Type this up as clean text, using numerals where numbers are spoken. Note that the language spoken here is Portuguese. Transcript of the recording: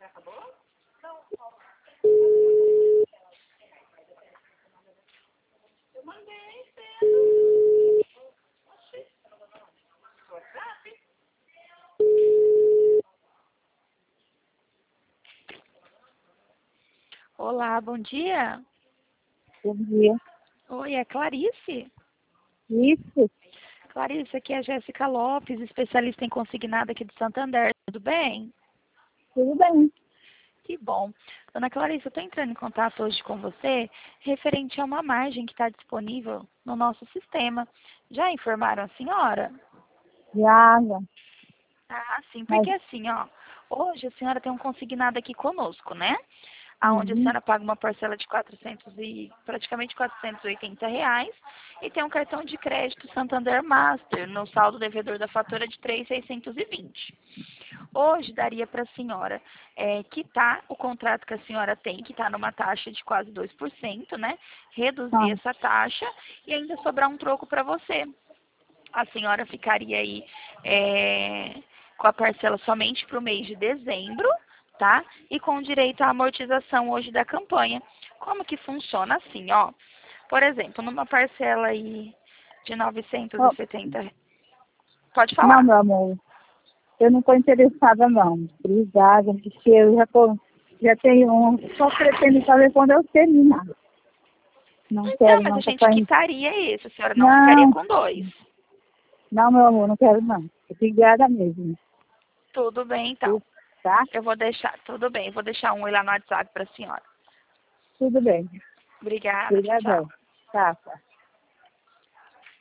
Olá, bom dia. Bom dia. Oi, é Clarice? Isso, Clarice, aqui é a Jéssica Lopes, especialista em consignado aqui do Santander. Tudo bem? tudo bem. Que bom. Dona Clarice, eu estou entrando em contato hoje com você referente a uma margem que está disponível no nosso sistema. Já informaram a senhora? Já, Ah, sim, mas, porque assim, ó, hoje a senhora tem um consignado aqui conosco, né? Aonde a uhum, senhora paga uma parcela de 400 e praticamente R$ 480 e tem um cartão de crédito Santander Master no saldo devedor da fatura de 3.620. Hoje daria para a senhora quitar o contrato que a senhora tem, que está numa taxa de quase 2%, né? Reduzir ah, essa taxa e ainda sobrar um troco para você. A senhora ficaria aí com a parcela somente para o mês de dezembro, tá? E com direito à amortização hoje da campanha. Como que funciona assim, ó? Por exemplo, numa parcela aí de ó, 970. Pode não, falar. meu amor, eu não estou interessada, não. Obrigada, porque eu já tenho um, só pretendo fazer quando eu terminar. Não Então, quero, mas não, a tá gente saindo. quitaria esse, a senhora não ficaria Não, com dois. não, meu amor, não quero, não. Obrigada mesmo. Tudo bem, então. Tá? Eu vou deixar, tudo bem, eu vou deixar um oi lá no WhatsApp para a senhora. Tudo bem. Obrigada, tchau, Obrigadão. tchau. Tá, tá.